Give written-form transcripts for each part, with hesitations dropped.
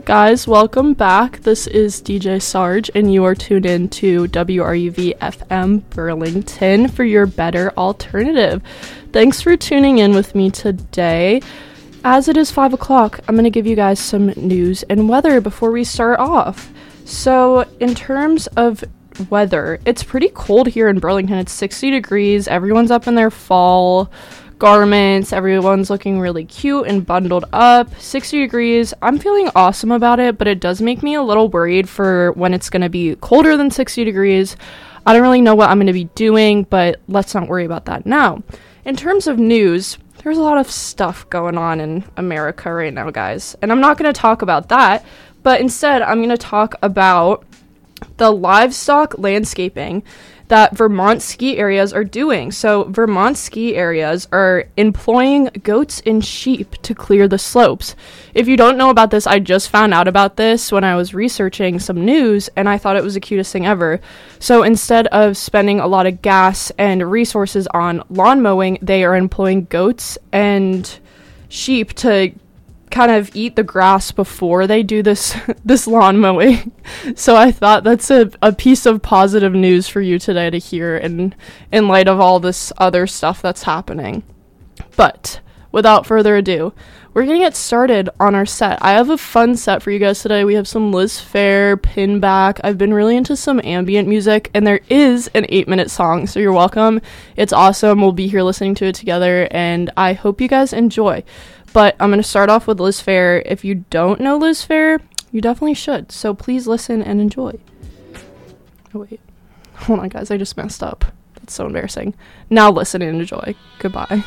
Guys, welcome back. This is DJ Sarge, and you are tuned in to WRUV FM Burlington for your better alternative. Thanks for tuning in with me today. As it is 5 o'clock, I'm going to give you guys some news and weather before we start off. So, in terms of weather, it's pretty cold here in Burlington. It's 60 degrees. Everyone's up in their fall garments. Everyone's looking really cute and bundled up. 60 degrees. I'm feeling awesome about it, but it does make me a little worried for when it's going to be colder than 60 degrees. I don't really know what I'm going to be doing, but let's not worry about that now. In terms of news, there's a lot of stuff going on in America right now, guys, and I'm not going to talk about that, but instead I'm going to talk about the livestock landscaping that Vermont ski areas are doing. So Vermont ski areas are employing goats and sheep to clear the slopes. If you don't know about this, I just found out about this when I was researching some news, and I thought it was the cutest thing ever. So instead of spending a lot of gas and resources on lawn mowing, they are employing goats and sheep to kind of eat the grass before they do this lawn mowing. So I thought that's a piece of positive news for you today to hear in light of all this other stuff that's happening. But without further ado, we're gonna get started on our set. I have a fun set for you guys today. We have some Liz Phair, Pinback. I've been really into some ambient music, and there is an 8-minute song, so you're welcome. It's awesome. We'll be here listening to it together, and I hope you guys enjoy. But I'm going to start off with Liz Phair. If you don't know Liz Phair, you definitely should. So please listen and enjoy. Oh, wait. Hold on, guys. I just messed up. That's so embarrassing. Now listen and enjoy. Goodbye.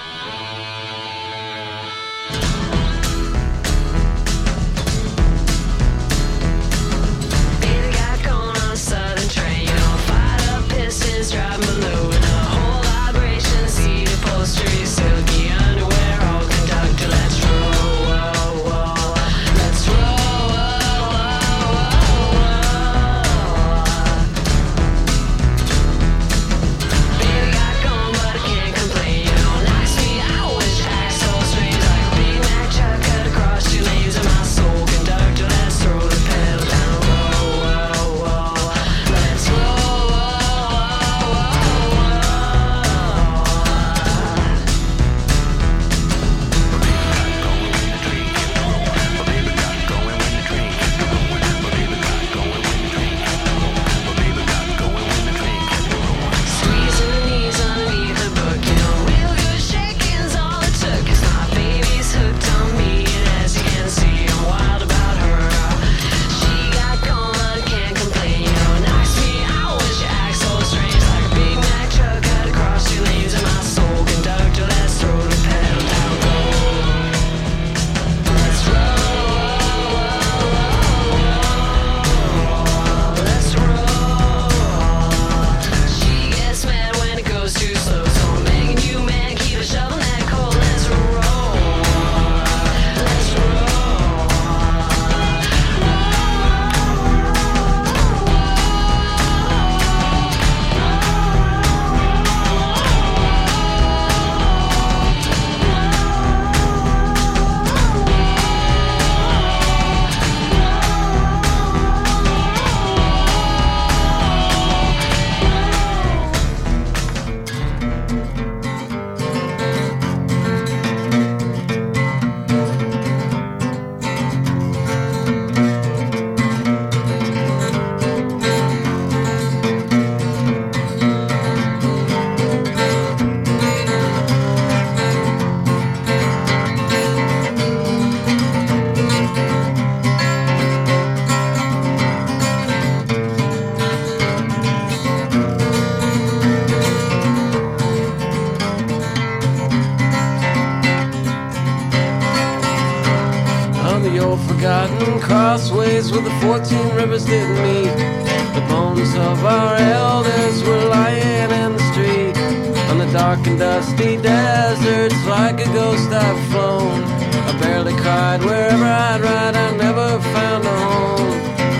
Crossways where the 14 rivers did meet. The bones of our elders were lying in the street. On the dark and dusty deserts like a ghost I've flown. I barely cried wherever I'd ride. I never found a home.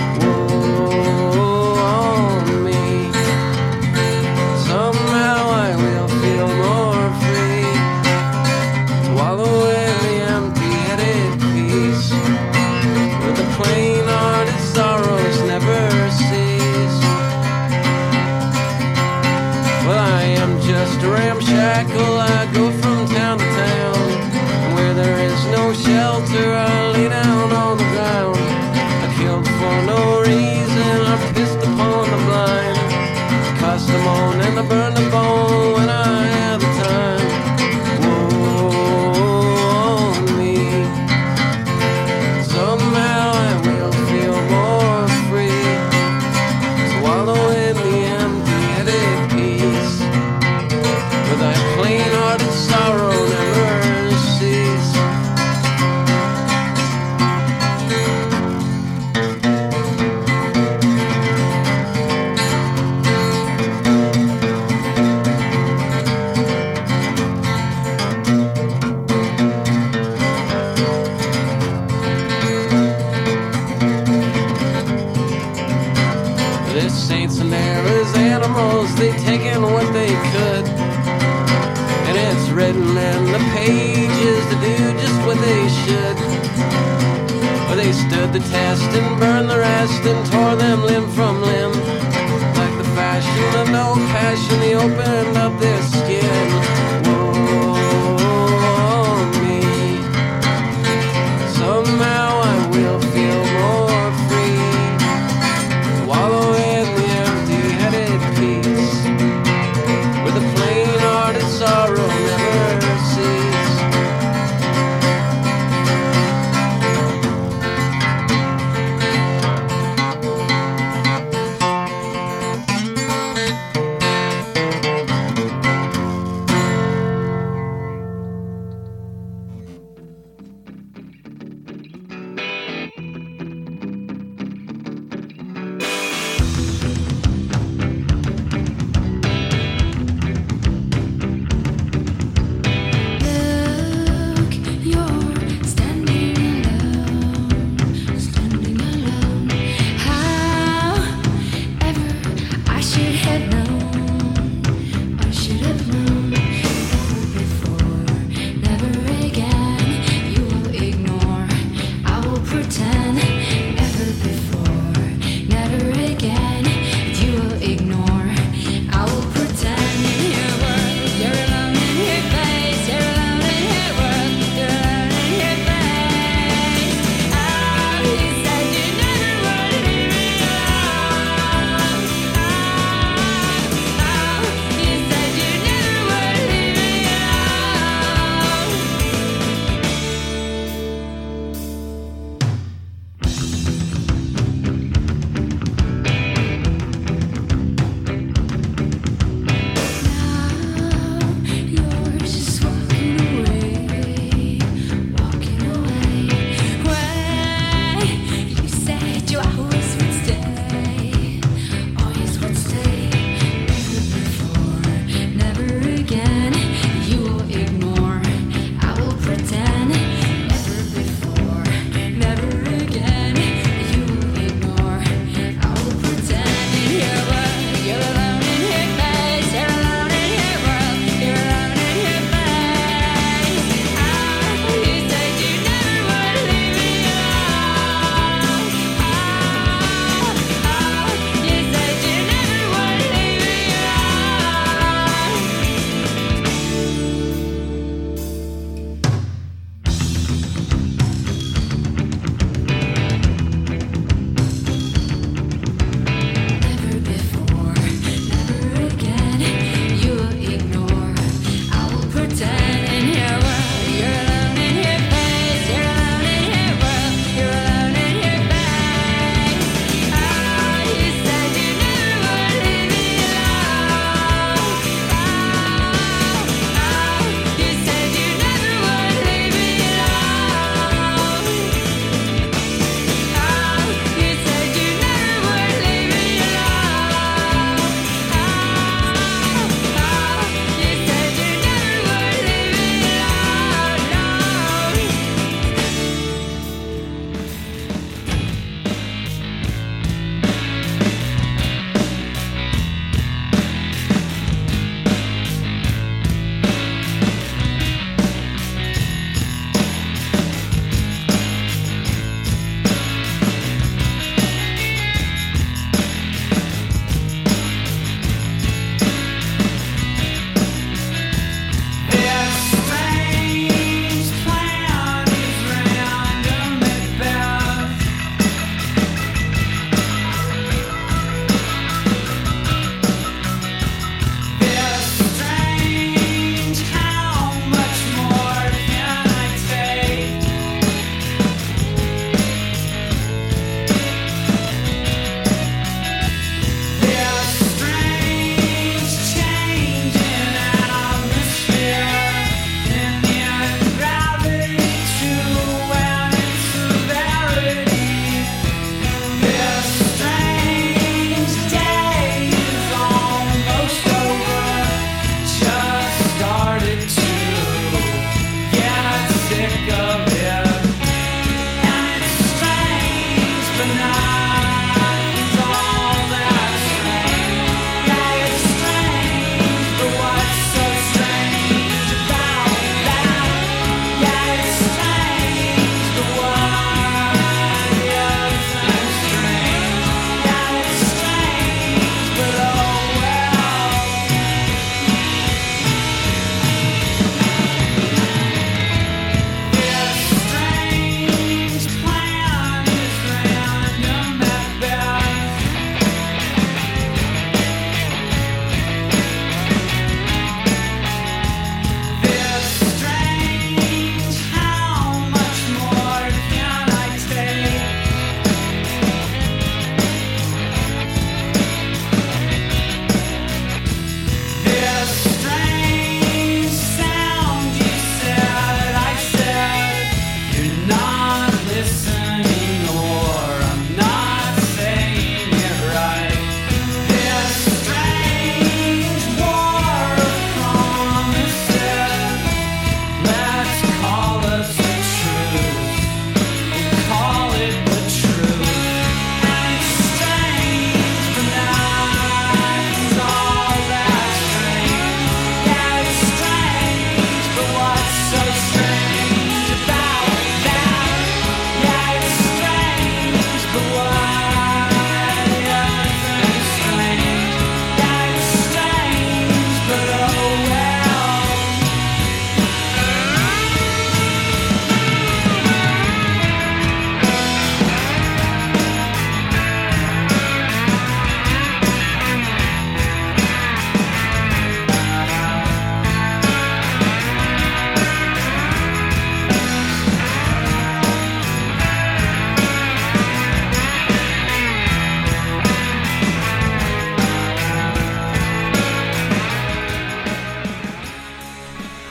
Whoa, on me. Somehow I will feel more free. Wallow in the empty-headed peace. With the to ramshackle, I go from town to town. Where there is no shelter, I lay down on the ground. I killed for no reason, I pissed upon the blind. Cast the moan and I burn the bone when I have the time. Woe me. Somehow I will feel more free. Swallow in the empty-headed peace. For thy plain-hearted sorrow never cease. There's saints and there is animals, they taken what they could. And it's written in the pages to do just what they should. But they stood the test and burned the rest and tore them limb from limb. Like the fashion of no passion, they opened up their skin. Woe me. Somehow I will feel more free. Wallow in the empty-headed peace, where the plain-hearted sorrow never cease.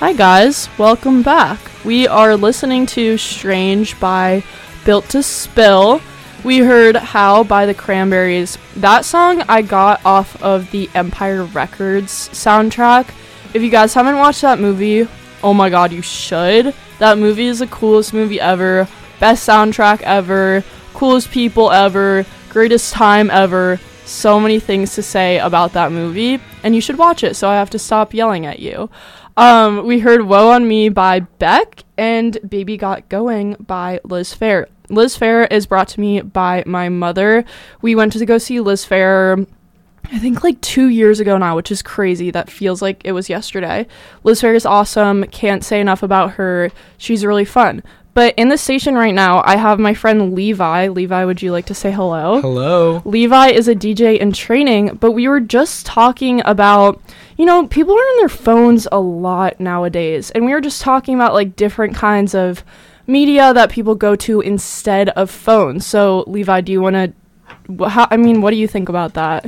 Hi guys, welcome back. We are listening to Strange by Built to Spill. We heard How by the Cranberries. That song I got off of the Empire Records soundtrack. If you guys haven't watched that movie, oh my god, you should. That movie is the coolest movie ever, best soundtrack ever, coolest people ever, greatest time ever. So many things to say about that movie, and you should watch it, so I have to stop yelling at you. We heard Woe on Me by Beck and Baby Got Going by Liz Phair. Liz Phair is brought to me by my mother. We went to go see Liz Phair, I think like 2 years ago now, which is crazy. That feels like it was yesterday. Liz Phair is awesome. Can't say enough about her. She's really fun. But in the station right now, I have my friend Levi. Levi, would you like to say hello? Hello. Levi is a DJ in training, but we were just talking about, you know, people are on their phones a lot nowadays. And we were just talking about, like, different kinds of media that people go to instead of phones. So, Levi, do you want to, what do you think about that?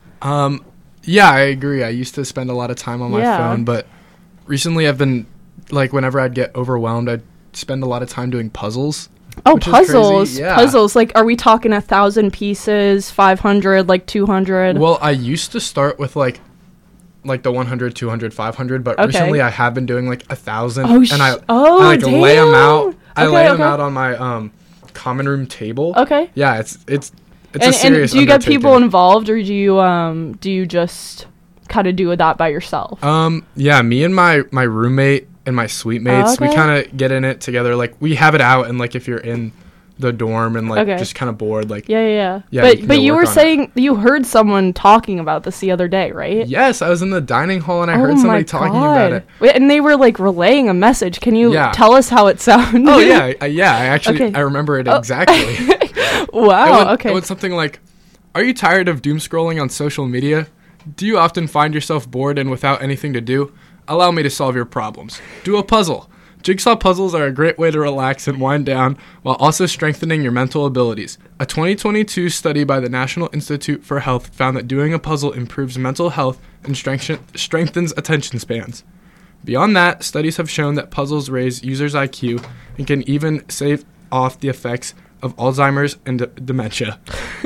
Yeah, I agree. I used to spend a lot of time on my phone, but recently I've been, like, whenever I'd get overwhelmed, I'd spend a lot of time doing puzzles. Oh, puzzles. Yeah. Puzzles. Like, are we talking 1,000 pieces, 500, like 200? Well, I used to start with like the 100, 200, 500, but recently I have been doing like 1,000. And I like damn. lay them out. I lay them out on my common room table. Okay. Yeah, it's a serious and do you get undertaking. people involved, or do you just kind of do that by yourself? Yeah, me and my roommate and my suite mates, we kind of get in it together. Like, we have it out, and like if you're in the dorm and like just kind of bored, like yeah. But you were saying you heard someone talking about this the other day, right? Yes, I was in the dining hall and I heard somebody talking about it. Wait, and they were like relaying a message. Can you tell us how it sounded? Oh yeah, I actually I remember it exactly. Wow. It went something like, "Are you tired of doom scrolling on social media? Do you often find yourself bored and without anything to do? Allow me to solve your problems. Do a puzzle. Jigsaw puzzles are a great way to relax and wind down while also strengthening your mental abilities. A 2022 study by the National Institute for Health found that doing a puzzle improves mental health and strengthens attention spans. Beyond that, studies have shown that puzzles raise users' IQ and can even stave off the effects of Alzheimer's and dementia."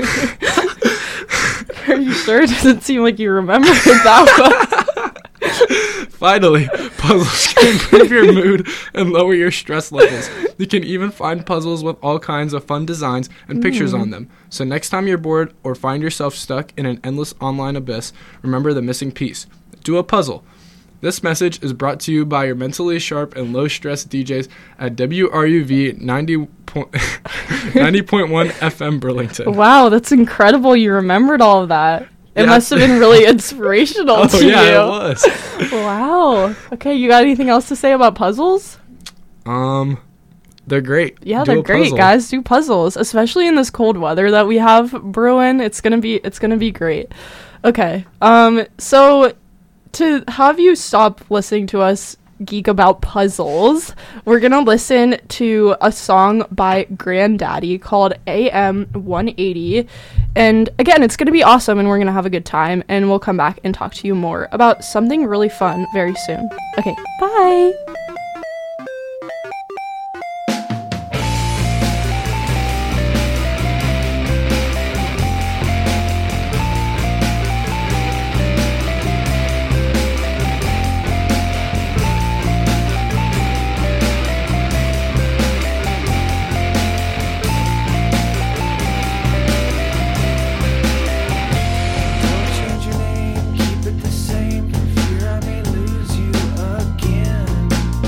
Are you sure? It doesn't seem like you remember that one. Finally, puzzles can improve your mood and lower your stress levels. You can even find puzzles with all kinds of fun designs and pictures on them. So next time you're bored or find yourself stuck in an endless online abyss, remember the missing piece. Do a puzzle. This message is brought to you by your mentally sharp and low-stress DJs at WRUV 90.1 FM Burlington. Wow, that's incredible. You remembered all of that. It must have been really inspirational to you. Yeah, it was. Wow. Okay, you got anything else to say about puzzles? They're great. Yeah, they're great, guys. Do puzzles, especially in this cold weather that we have brewing. It's gonna be great. Okay. So to have you stop listening to us geek about puzzles, we're gonna listen to a song by Grandaddy called AM 180, and again, it's gonna be awesome and we're gonna have a good time, and we'll come back and talk to you more about something really fun very soon. Okay, bye. Change your name, keep it the same. Fear I may lose you again.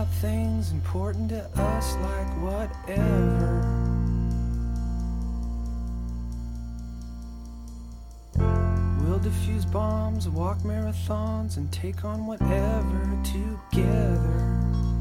about things important to us, like whatever. We'll defuse bombs, walk marathons, and take on whatever together.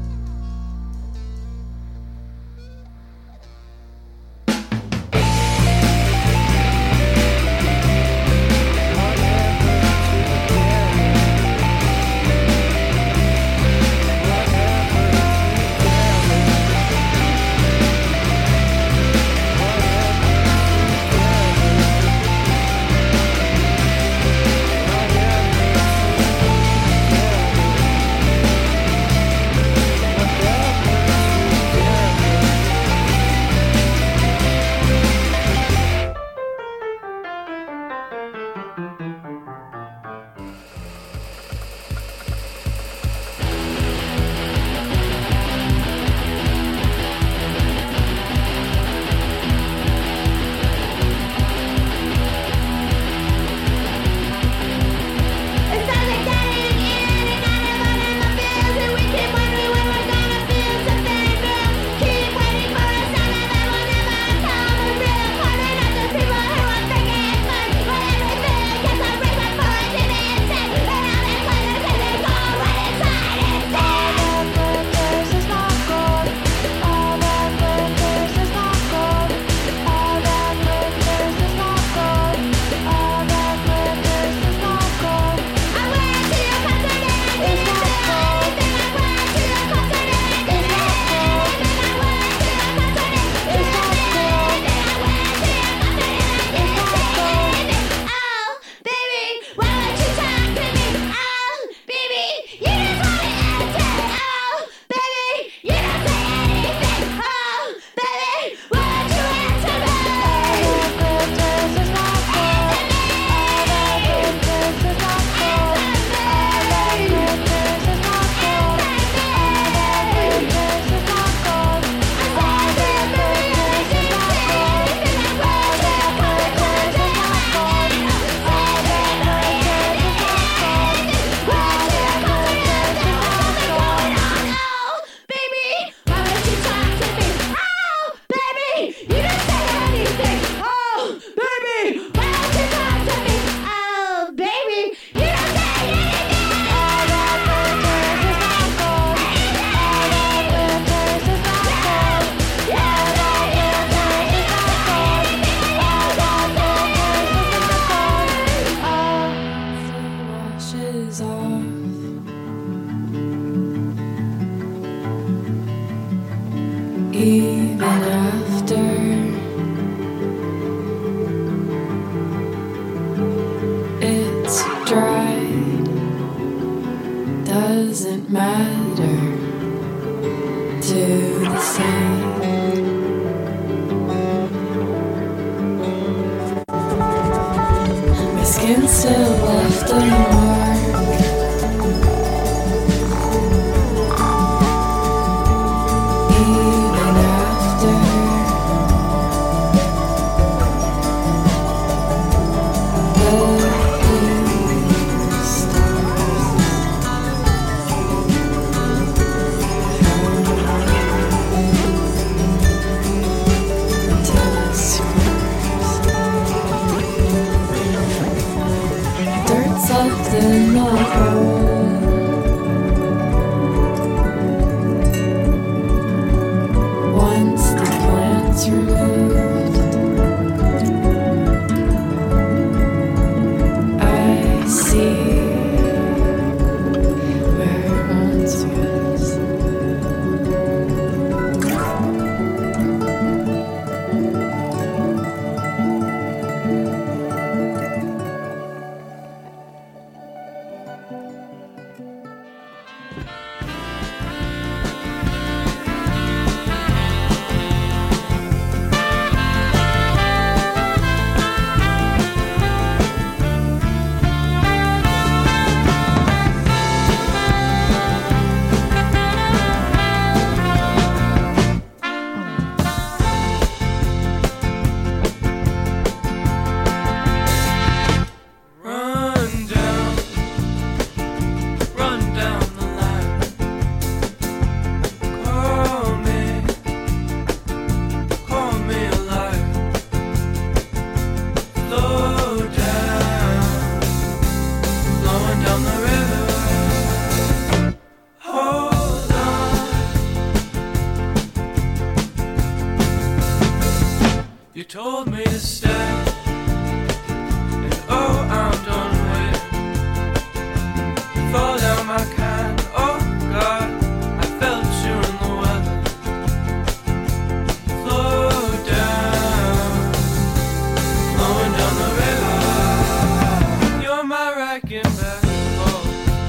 Even after it's dried, doesn't matter to the same. My skin still left a mark. Left told me to stay, and oh, I'm done waiting. Fall down my kind, oh God, I felt you in the weather. Flow down, flowing down the river. You're my racking back ball.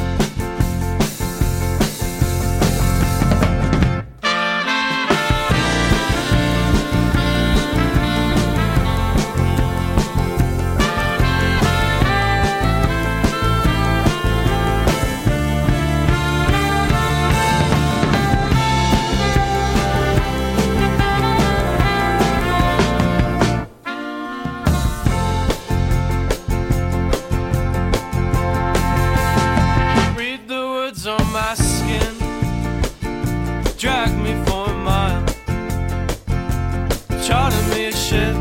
Read the words on my skin, drag me for a mile, charter me a ship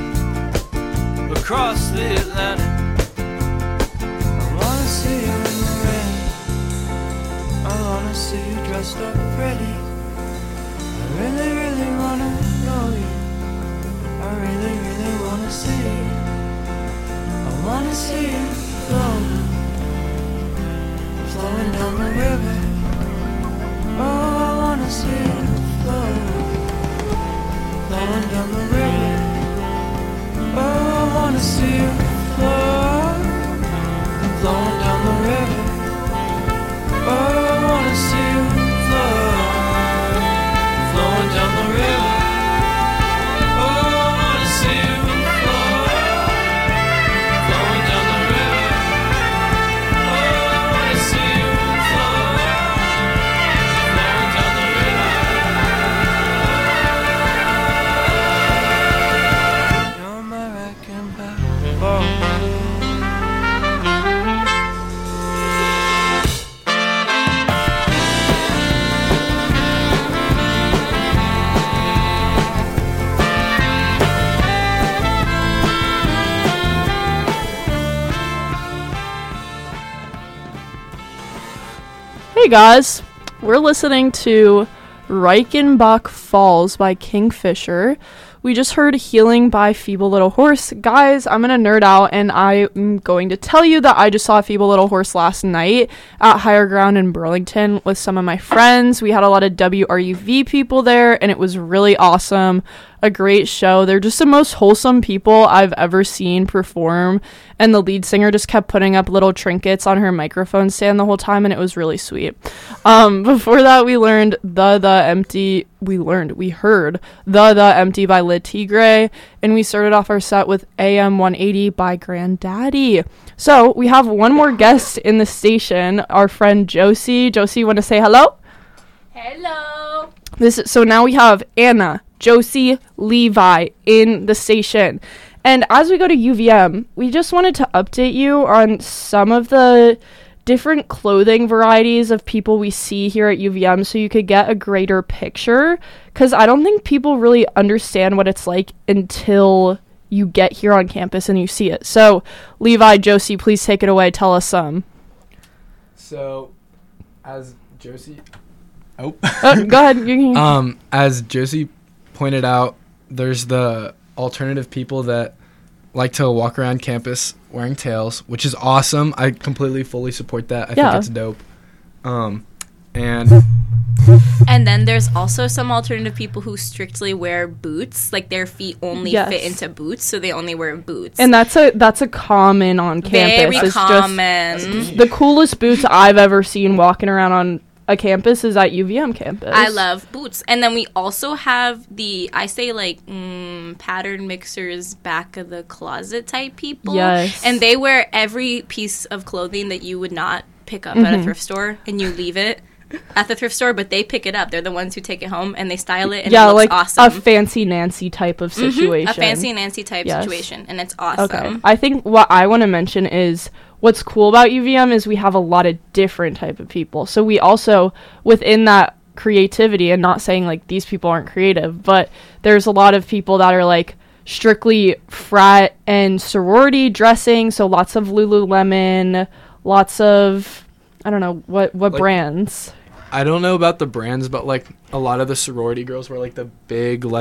across the Atlantic. I wanna see you in the rain, I wanna see you dressed up pretty. I really, really wanna know you, I really, really wanna see you. I wanna see you flow, flowing down the river. Oh, I wanna see you flow, flowing down the river. Oh, I wanna see you flow, flowing down the river. Oh, I wanna see you flow, flowing down the river. Oh, I wanna see you flow, flowing down the river. Oh, I wanna see you flow, flowing down the river. You're my wrecking ball. Hey guys, we're listening to Reichenbach Falls by Kingfisher. We just heard Healing by Feeble Little Horse. Guys, I'm going to nerd out and I'm going to tell you that I just saw Feeble Little Horse last night at Higher Ground in Burlington with some of my friends. We had a lot of WRUV people there and it was really awesome. A great show. They're just the most wholesome people I've ever seen perform, and the lead singer just kept putting up little trinkets on her microphone stand the whole time, and it was really sweet. Before that, we heard The Empty by Le Tigre, and we started off our set with AM 180 by Granddaddy. So we have one more guest in the station, our friend Josie. Josie, you want to say hello? Hello. So now we have Anna, Josie, Levi in the station. And as we go to UVM, we just wanted to update you on some of the different clothing varieties of people we see here at UVM so you could get a greater picture. Because I don't think people really understand what it's like until you get here on campus and you see it. So, Levi, Josie, please take it away. Tell us some. So, as Josie... Go ahead. As Josie pointed out, there's the alternative people that like to walk around campus wearing tails, which is awesome. I completely, fully support that. I think it's dope. And then there's also some alternative people who strictly wear boots, like their feet only fit into boots, so they only wear boots. And that's a common on campus. Very common. Just the coolest boots I've ever seen walking around on a campus is at UVM campus. I love boots. And then we also have pattern mixers, back of the closet type people. Yes. And they wear every piece of clothing that you would not pick up at a thrift store, and you leave it at the thrift store, but they pick it up. They're the ones who take it home and they style it, and it looks like awesome. A Fancy Nancy type of situation. A Fancy Nancy type situation, and it's awesome. Okay. I think what I want to mention is what's cool about UVM is we have a lot of different type of people. So we also, within that creativity, and not saying like these people aren't creative, but there's a lot of people that are like strictly frat and sorority dressing. So lots of Lululemon, lots of, I don't know, what like, brands? I don't know about the brands, but like a lot of the sorority girls wear like the big like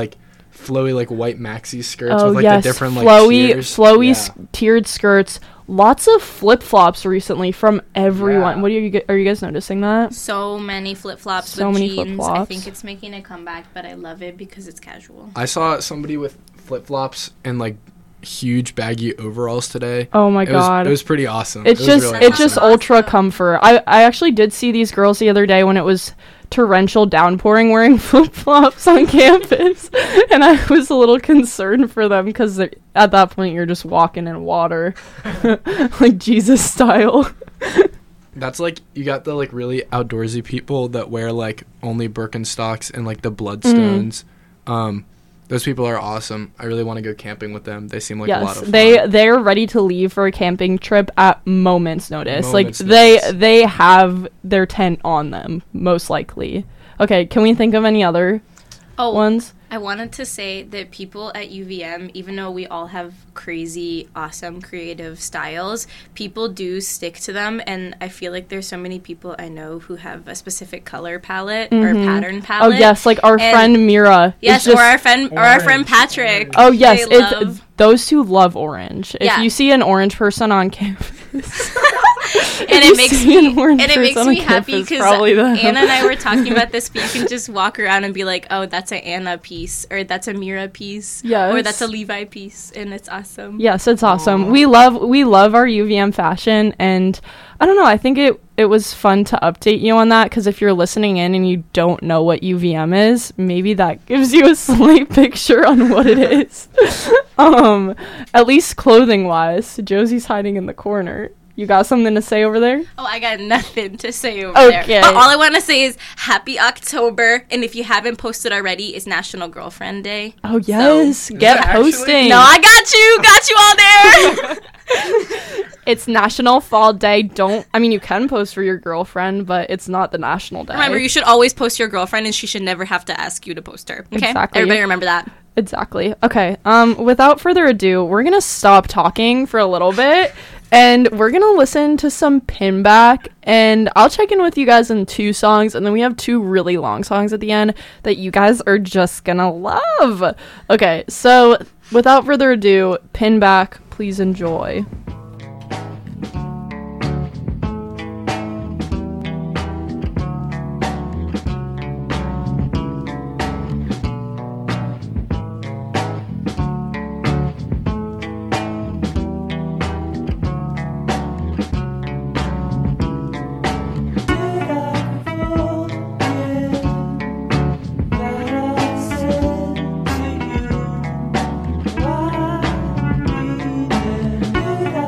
flowy like white maxi skirts Oh with like yes, the different like flowy, tiers. flowy Yeah. tiered skirts. Lots of flip flops recently from everyone. Yeah. What are you guys noticing that? So many flip flops So with many jeans. I flip-flops. think it's making a comeback, but I love it because it's casual. I saw somebody with flip flops and like huge baggy overalls today. Oh my god. It was pretty awesome. It's It was just really it's just awesome. ultra comfort. I actually did see these girls the other day when it was torrential downpouring wearing flip-flops on campus, and I was a little concerned for them because at that point you're just walking in water like Jesus style. That's like you got the like really outdoorsy people that wear like only Birkenstocks and like the bloodstones. Those people are awesome. I really want to go camping with them. They seem like a lot Yes, of fun. they're ready to leave for a camping trip at moment's notice. Moment's like notice. they have their tent on them most likely. Okay, can we think of any other Oh, ones? I wanted to say that people at UVM, even though we all have crazy, awesome, creative styles, people do stick to them. And I feel like there's so many people I know who have a specific color palette or pattern Oh palette. yes, like our And- friend Mira. is Yes, just- or our friend Patrick. Oh yes, They it's love- those two love orange. If Yeah. you see an orange person on campus, and you it makes see an me orange and it makes person on me happy campus, because probably them. Anna and I were talking about this. But you can just walk around and be like, "Oh, that's an Anna piece," or "That's a Mira piece," or Yes. "That's a Levi piece," and it's awesome. Yes, it's awesome. We love our UVM fashion, and I don't know. I think it was fun to update you on that because if you're listening in and you don't know what UVM is, maybe that gives you a slight picture on what it is. At least clothing wise. Josie's hiding in the corner. You got something to say over there? Oh, I got nothing to say over Okay. there. But all I want to say is Happy October, and if you haven't posted already, it's National Girlfriend Day. Oh yes, get that actually? posting. No, I got you all there. It's National Fall Day. You can post for your girlfriend, but it's not the national day. Remember, you should always post your girlfriend, and she should never have to ask you to post her. Okay, Exactly. Everybody remember that. Exactly. Okay. Without further ado, we're gonna stop talking for a little bit, and we're gonna listen to some Pinback. And I'll check in with you guys in 2 songs, and then we have 2 really long songs at the end that you guys are just gonna love. Okay. So without further ado, Pinback. Please enjoy. Why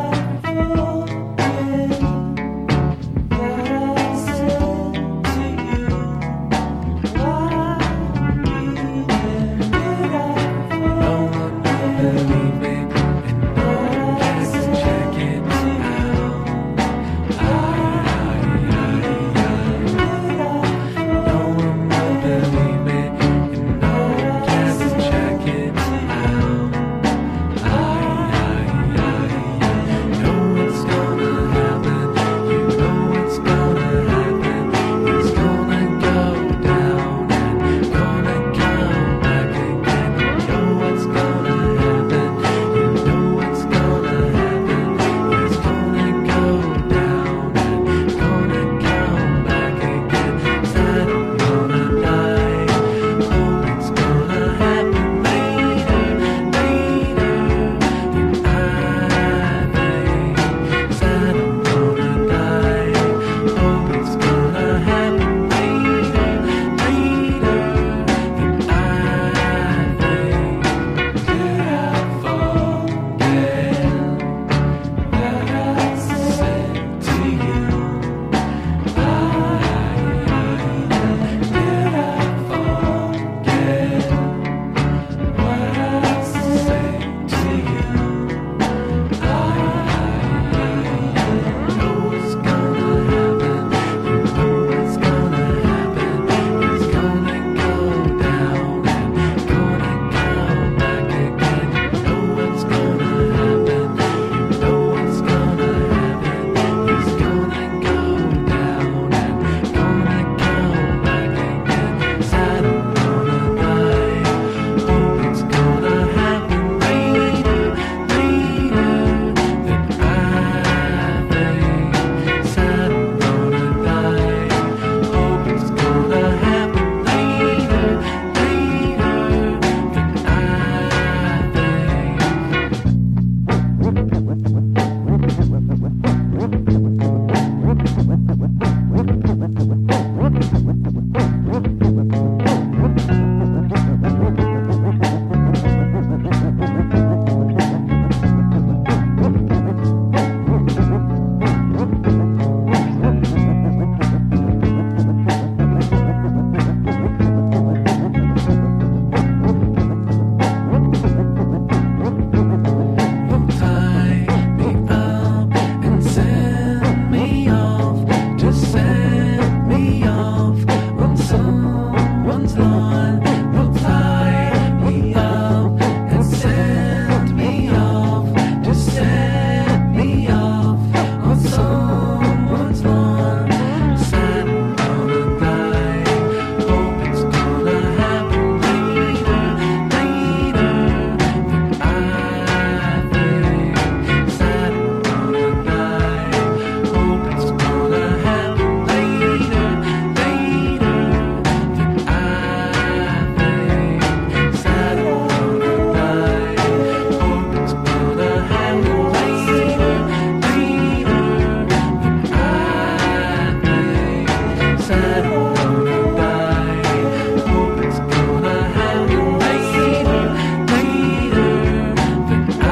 me off on someone's lawn. Will tie me up and send me off to set me off on someone's lawn. Said I'm gonna die, hope it's gonna happen later, later than I think. Said I'm gonna die, hope it's gonna happen later, later than I think. Said I'm gonna die, hope it's gonna happen later, later than I think. Said I'm gonna die, hope it's gonna happen later, later than I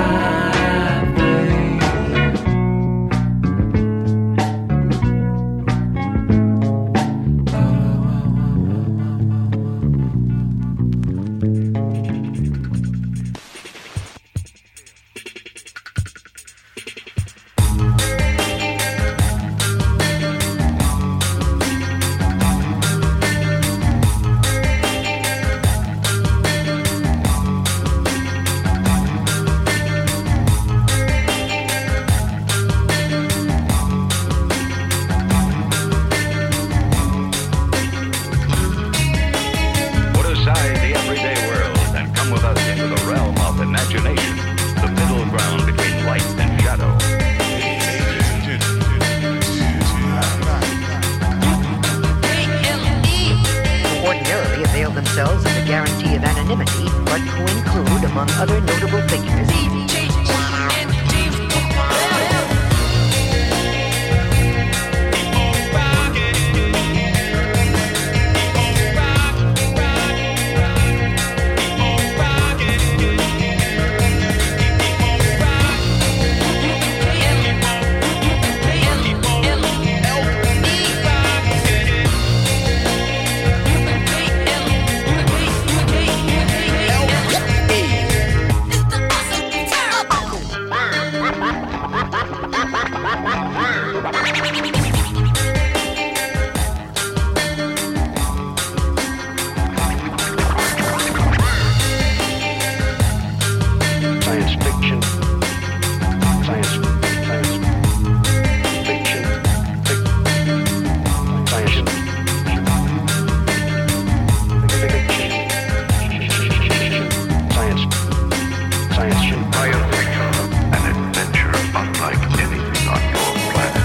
Put aside the everyday world and come with us into the realm of imagination, the middle ground between light and shadow. Who ordinarily avail themselves of the guarantee of anonymity, but who include, among other notable figures, Science fiction. Science fiction. Science Science fiction. An adventure unlike anything on your planet.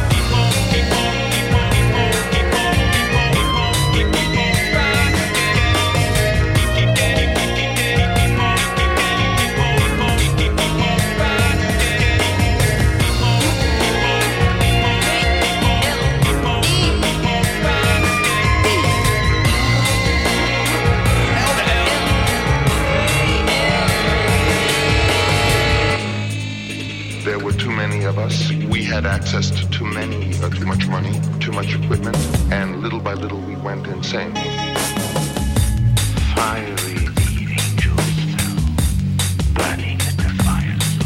There were too many of us. We had access to too much money, too much equipment, and little by little we went insane. Fiery the angels fell, burning in defiance of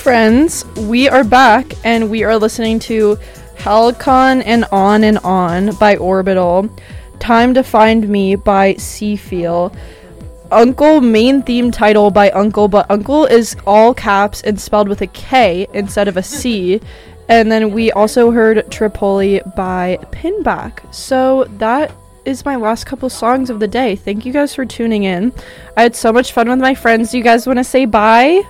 Friends, we are back and we are listening to Halcon and On by Orbital, Time to Find Me by Seafeel, Uncle main theme title by Uncle, but Uncle is all caps and spelled with a K instead of a C, and then we also heard Tripoli by Pinback. So that is my last couple songs of the day. Thank you guys for tuning in. I had so much fun with my friends. Do you guys want to say bye?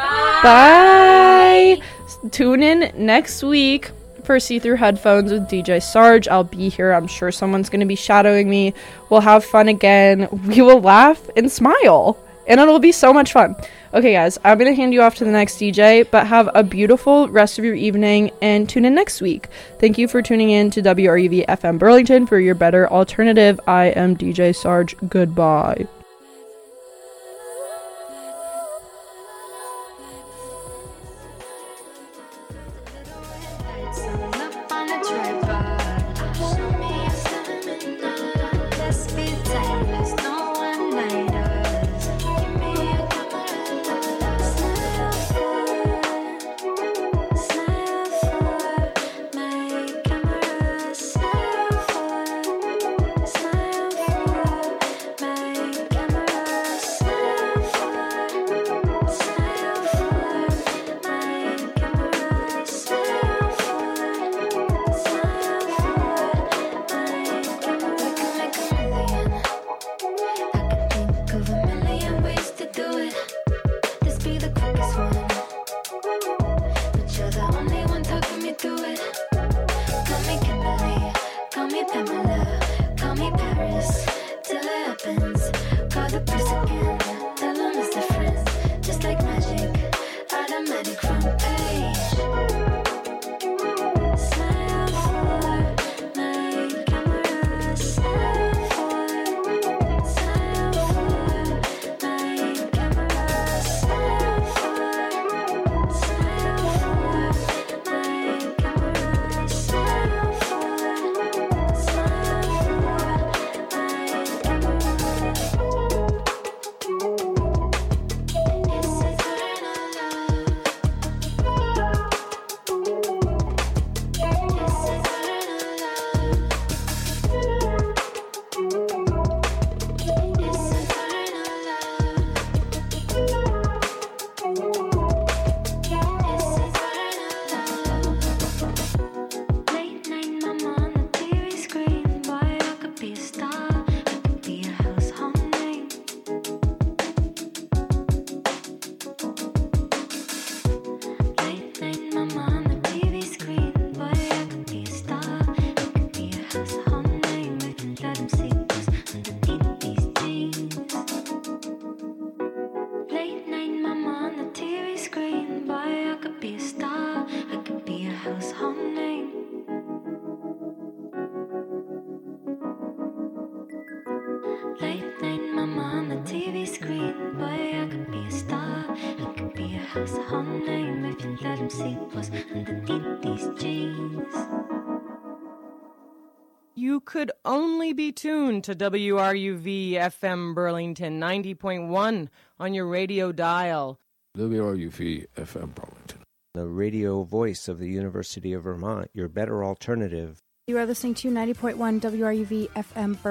Bye. Tune in next week for See-Through Headphones with DJ Sarge. I'll be here. I'm sure someone's going to be shadowing me. We'll have fun again. We will laugh and smile, and it'll be so much fun. Okay, guys, I'm going to hand you off to the next DJ, but have a beautiful rest of your evening and tune in next week. Thank you for tuning in to WRUV FM Burlington for your better alternative. I am DJ Sarge. Goodbye. You could only be tuned to WRUV FM Burlington 90.1 on your radio dial. WRUV FM Burlington, the radio voice of the University of Vermont, your better alternative. You are listening to 90.1 WRUV FM Burlington.